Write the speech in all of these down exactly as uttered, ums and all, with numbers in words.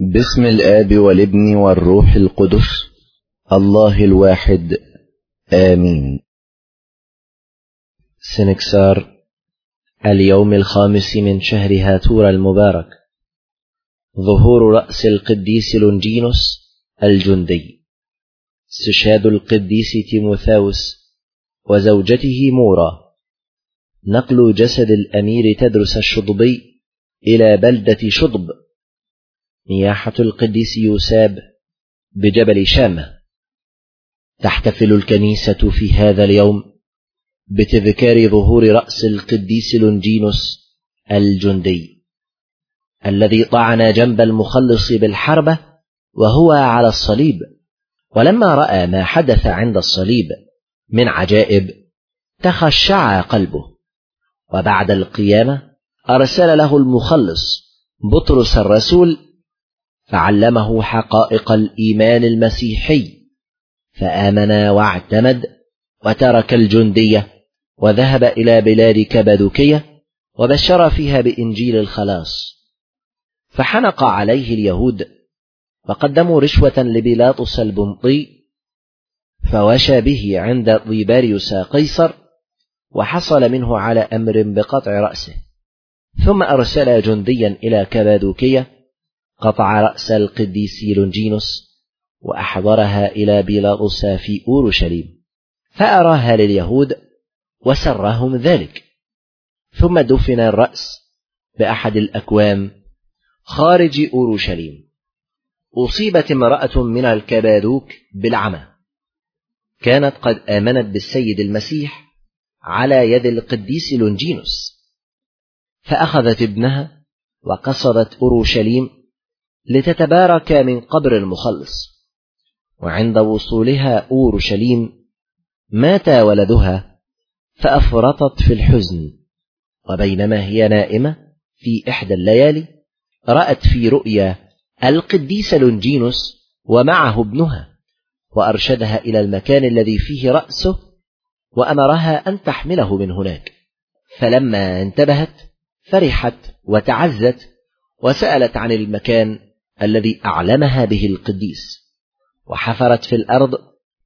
باسم الآب والابن والروح القدس الله الواحد آمين. سنكسار اليوم الخامس من شهر هاتور المبارك، ظهور رأس القديس لونجينوس الجندي، استشهاد القديس تيموثاوس وزوجته مورا، نقل جسد الأمير تدرس الشطبي إلى بلدة شطب، نياحة القديس يوساب بجبل شامة. تحتفل الكنيسة في هذا اليوم بتذكار ظهور رأس القديس لونجينوس الجندي الذي طعن جنب المخلص بالحربة وهو على الصليب، ولما رأى ما حدث عند الصليب من عجائب تخشع قلبه، وبعد القيامة أرسل له المخلص بطرس الرسول فعلمه حقائق الإيمان المسيحي، فآمن واعتمد وترك الجندية وذهب إلى بلاد كبادوكية وبشر فيها بإنجيل الخلاص. فحنق عليه اليهود وقدموا رشوة لبيلاطس البنطي، فوشى به عند طيباريوس قيصر، وحصل منه على أمر بقطع رأسه، ثم أرسل جنديا إلى كبادوكية قطع رأس القديس لونجينوس وأحضرها إلى بيلاطس في أورشليم، فأراها لليهود وسرهم ذلك، ثم دفن الرأس بأحد الأكوام خارج أورشليم. أصيبت امرأة من الكبادوك بالعمى، كانت قد آمنت بالسيد المسيح على يد القديس لونجينوس، فأخذت ابنها وقصدت أورشليم لتتبارك من قبر المخلص، وعند وصولها أورشليم مات ولدها فأفرطت في الحزن، وبينما هي نائمة في إحدى الليالي رأت في رؤيا القديس لونجينوس ومعه ابنها، وأرشدها إلى المكان الذي فيه رأسه وأمرها أن تحمله من هناك، فلما انتبهت فرحت وتعزت وسألت عن المكان الذي أعلمها به القديس، وحفرت في الأرض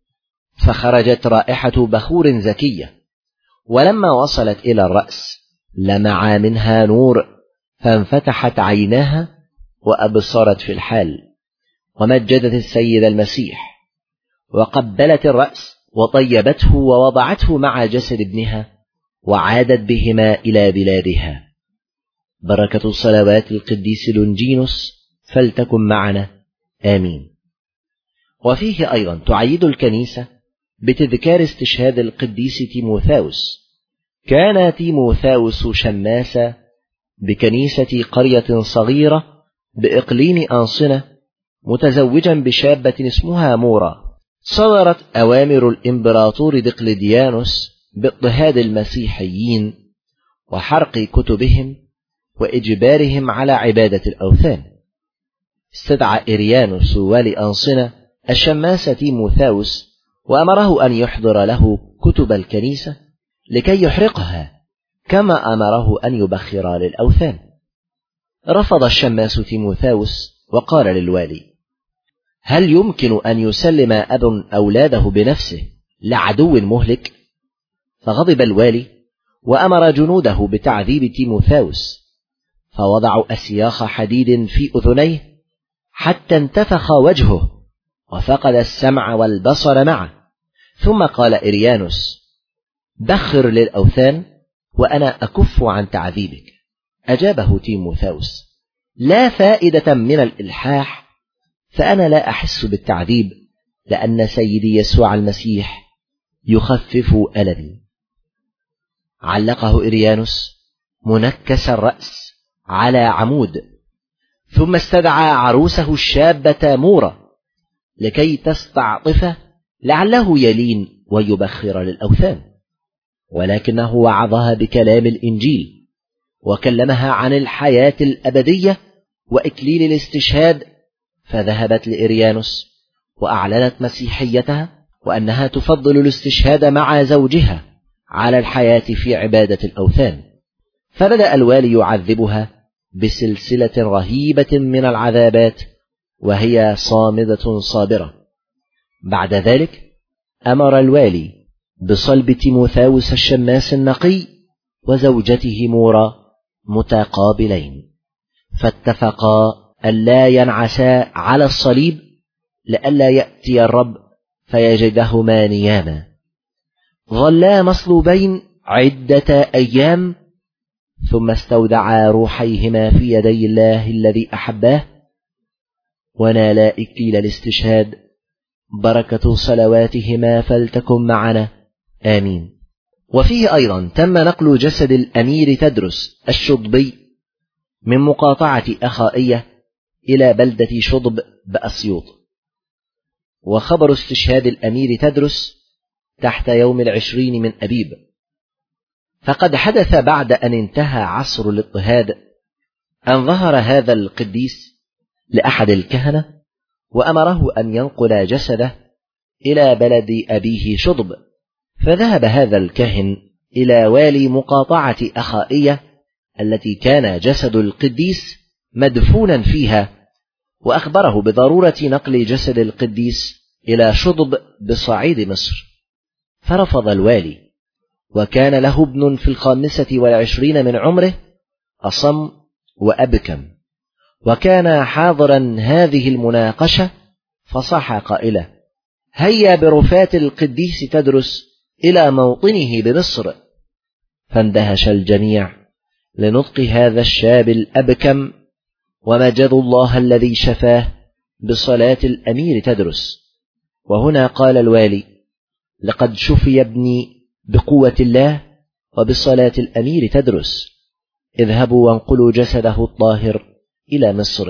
فخرجت رائحة بخور زكية، ولما وصلت إلى الرأس لمع منها نور، فانفتحت عيناها وأبصرت في الحال، ومجدت السيد المسيح وقبلت الرأس وطيبته ووضعته مع جسد ابنها وعادت بهما إلى بلادها. بركة صلوات القديس لونجينوس فلتكن معنا آمين. وفيه أيضا تعيد الكنيسة بتذكار استشهاد القديس تيموثاوس. كان تيموثاوس شماسا بكنيسة قرية صغيرة بإقليم أنصنة، متزوجا بشابة اسمها مورا. صدرت أوامر الإمبراطور دقلديانوس باضطهاد المسيحيين وحرق كتبهم وإجبارهم على عبادة الأوثان. استدعى إريانوس والي أنصنة الشماس تيموثاوس وأمره أن يحضر له كتب الكنيسة لكي يحرقها، كما أمره أن يبخر للأوثان. رفض الشماس تيموثاوس وقال للوالي: هل يمكن أن يسلم أب أولاده بنفسه لعدو مهلك؟ فغضب الوالي وأمر جنوده بتعذيب تيموثاوس، فوضعوا أسياخ حديد في أذنيه حتى انتفخ وجهه وفقد السمع والبصر معه. ثم قال إريانوس: بخر للأوثان وأنا أكف عن تعذيبك. أجابه تيموثاوس: لا فائدة من الإلحاح، فأنا لا أحس بالتعذيب، لأن سيدي يسوع المسيح يخفف ألمي. علقه إريانوس منكس الرأس على عمود، ثم استدعى عروسه الشابة مورا لكي تستعطفه لعله يلين ويبخر للأوثان، ولكنه وعظها بكلام الإنجيل وكلمها عن الحياة الأبدية وإكليل الاستشهاد، فذهبت لإريانوس وأعلنت مسيحيتها وأنها تفضل الاستشهاد مع زوجها على الحياة في عبادة الأوثان. فبدأ الوالي يعذبها بسلسلة رهيبة من العذابات وهي صامدة صابرة. بعد ذلك أمر الوالي بصلب تيموثاوس الشماس النقي وزوجته مورا متقابلين، فاتفقا ألا ينعسا على الصليب لئلا يأتي الرب فيجدهما نياما. ظلا مصلوبين عدة أيام، ثم استودعا روحيهما في يدي الله الذي أحباه، ونالا إكليل الاستشهاد. بركة صلواتهما فلتكن معنا، آمين. وفيه أيضا تم نقل جسد الأمير تدرس الشضبي من مقاطعة أخائية إلى بلدة شضب بأسيوط. وخبر استشهاد الأمير تدرس تحت يوم العشرين من أبيب، فقد حدث بعد أن انتهى عصر الاضطهاد أن ظهر هذا القديس لأحد الكهنة وأمره أن ينقل جسده إلى بلد أبيه شضب. فذهب هذا الكاهن إلى والي مقاطعة أخائية التي كان جسد القديس مدفونا فيها، وأخبره بضرورة نقل جسد القديس إلى شضب بصعيد مصر. فرفض الوالي، وكان له ابن في الخامسة والعشرين من عمره أصم وأبكم، وكان حاضرا هذه المناقشة، فصاح قائله: هيا برفات القديس تدرس إلى موطنه بمصر. فاندهش الجميع لنطق هذا الشاب الأبكم، ومجدوا الله الذي شفاه بصلاة الأمير تدرس. وهنا قال الوالي: لقد شفي ابني بقوة الله وبصلاة الأمير تدرس، اذهبوا وانقلوا جسده الطاهر إلى مصر.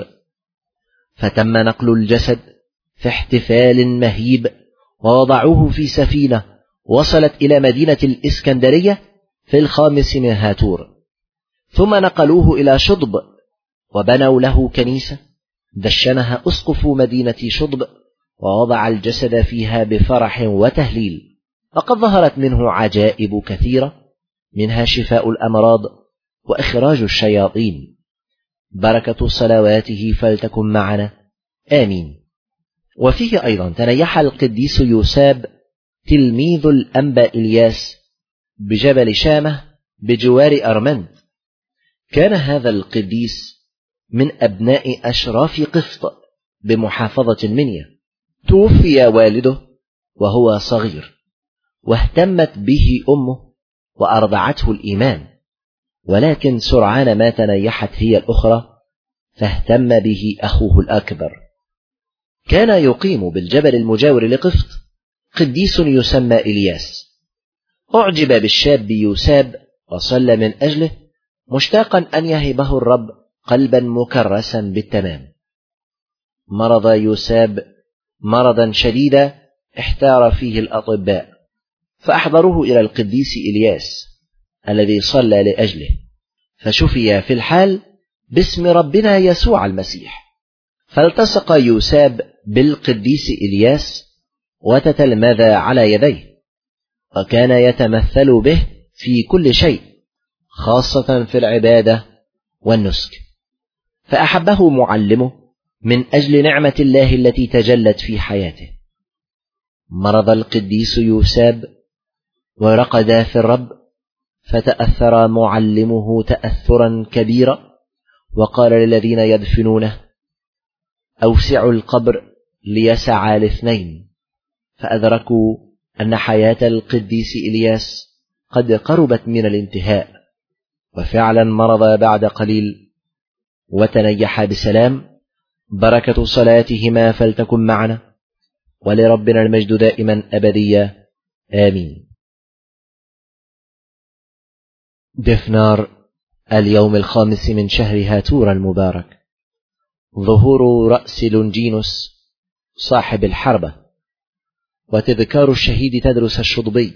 فتم نقل الجسد في احتفال مهيب، ووضعوه في سفينة وصلت إلى مدينة الإسكندرية في الخامس من هاتور، ثم نقلوه إلى شضب وبنوا له كنيسة دشنها أسقف مدينة شضب، ووضع الجسد فيها بفرح وتهليل. وقد ظهرت منه عجائب كثيرة، منها شفاء الأمراض وإخراج الشياطين. بركة صلواته فلتكن معنا، آمين. وفيه أيضا تنيح القديس يوساب تلميذ الأنبا إلياس بجبل شامة بجوار أرمنت. كان هذا القديس من أبناء أشراف قسط بمحافظة المنيا. توفي والده وهو صغير، واهتمت به أمه وأرضعته الإيمان، ولكن سرعان ما تنيحت هي الأخرى فاهتم به أخوه الأكبر. كان يقيم بالجبل المجاور لقسط قديس يسمى إلياس. أعجب بالشاب يوساب وصلى من أجله، مشتاقا أن يهبه الرب قلبا مكرسا بالتمام. مرض يوساب مرضا شديدا احتار فيه الأطباء، فأحضروه إلى القديس إلياس الذي صلى لأجله، فشفي في الحال باسم ربنا يسوع المسيح. فالتصق يوساب بالقديس إلياس وتتلمذ على يديه، وكان يتمثل به في كل شيء، خاصة في العبادة والنسك. فأحبه معلمه من أجل نعمة الله التي تجلت في حياته. مرض القديس يوساب ورقد في الرب، فتأثر معلمه تأثرا كبيرا، وقال للذين يدفنونه: أوسعوا القبر ليسع الاثنين. فأدركوا أن حياة القديس إلياس قد قربت من الانتهاء، وفعلا مرض بعد قليل وتنيح بسلام. بركة صلاتهما فلتكن معنا، ولربنا المجد دائما أبديا، آمين. دفنار اليوم الخامس من شهر هاتور المبارك. ظهور رأس لونجينوس صاحب الحربة، وتذكار الشهيد تدرس الشضبي.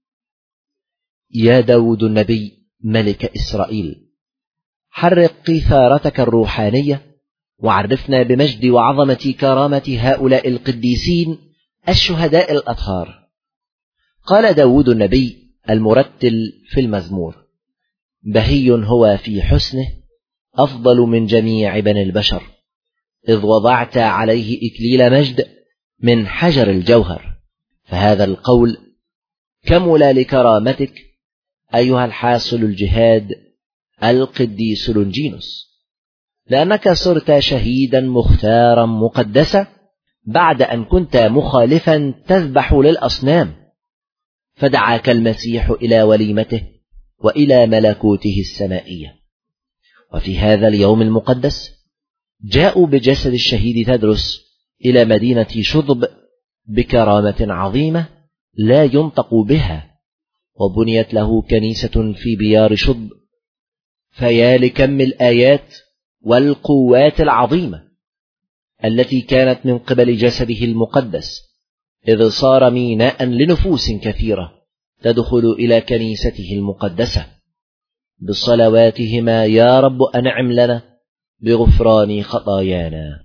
يا داود النبي ملك إسرائيل، حرق قيثارتك الروحانية، وعرفنا بمجد وعظمة كرامة هؤلاء القديسين الشهداء الأطهار. قال داود النبي المرتل في المزمور: بهي هو في حسنه، أفضل من جميع بني البشر. إذ وضعت عليه إكليل مجد من حجر الجوهر. فهذا القول كمل لكرامتك أيها الحاصل الجهاد القديس لونجينوس، لأنك صرت شهيدا مختارا مقدسا بعد أن كنت مخالفا تذبح للأصنام، فدعاك المسيح إلى وليمته وإلى ملكوته السمائية. وفي هذا اليوم المقدس جاءوا بجسد الشهيد تدرس إلى مدينة شطب بكرامة عظيمة لا ينطق بها، وبنيت له كنيسة في بيار شطب. فيا لكم الآيات والقوات العظيمة التي كانت من قبل جسده المقدس، إذ صار ميناء لنفوس كثيرة تدخل إلى كنيسته المقدسة. بصلواتهما يا رب أنعم لنا بغفران خطايانا.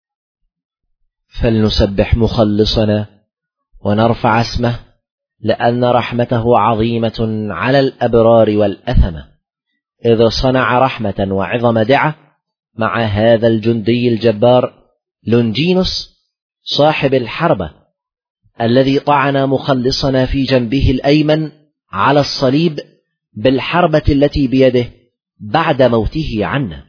فلنسبح مخلصنا ونرفع اسمه، لأن رحمته عظيمة على الأبرار والأثمة، إذ صنع رحمة وعظم دعة مع هذا الجندي الجبار لونجينوس صاحب الحربة، الذي طعن مخلصنا في جنبه الأيمن على الصليب بالحربة التي بيده بعد موته عنا.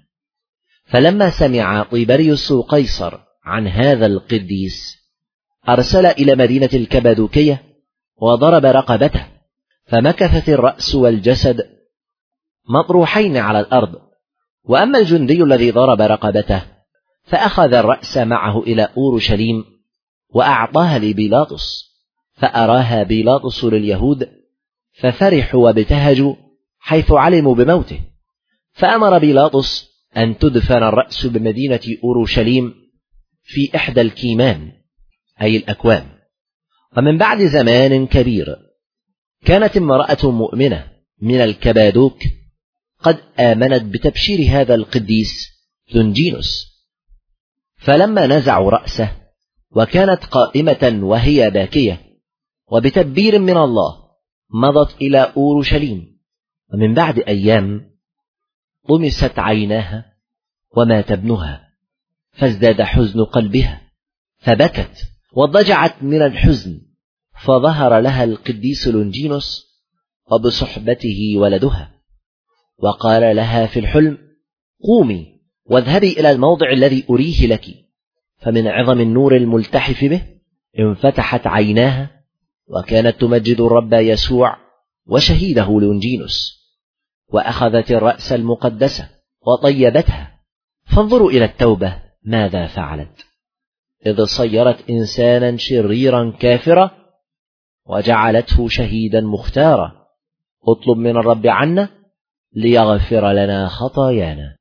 فلما سمع طيبريوس قيصر عن هذا القديس أرسل إلى مدينة الكبادوكية وضرب رقبته، فمكثت الرأس والجسد مطروحين على الأرض. وأما الجندي الذي ضرب رقبته فأخذ الرأس معه إلى أورشليم وأعطاها لبيلاطس، فأراها بيلاطس لليهود، ففرحوا وابتهجوا حيث علموا بموته. فأمر بيلاطس أن تدفن الرأس بمدينة أورشليم في إحدى الكيمان، أي الأكوام. ومن بعد زمان كبير كانت امرأة مؤمنة من الكبادوك قد آمنت بتبشير هذا القديس لونجينوس، فلما نزعوا رأسه وكانت قائمة وهي باكية وبتدبير من الله مضت إلى أورشليم. ومن بعد أيام طمست عيناها ومات ابنها، فازداد حزن قلبها فبكت وضجعت من الحزن، فظهر لها القديس لونجينوس وبصحبته ولدها، وقال لها في الحلم: قومي واذهبي إلى الموضع الذي أريه لك. فمن عظم النور الملتحف به انفتحت عيناها، وكانت تمجد الرب يسوع وشهيده لونجينوس، وأخذت الرأس المقدسة وطيبتها. فانظروا إلى التوبة ماذا فعلت، إذ صيرت إنسانا شريرا كافرا وجعلته شهيدا مختارا. اطلب من الرب عنا ليغفر لنا خطايانا.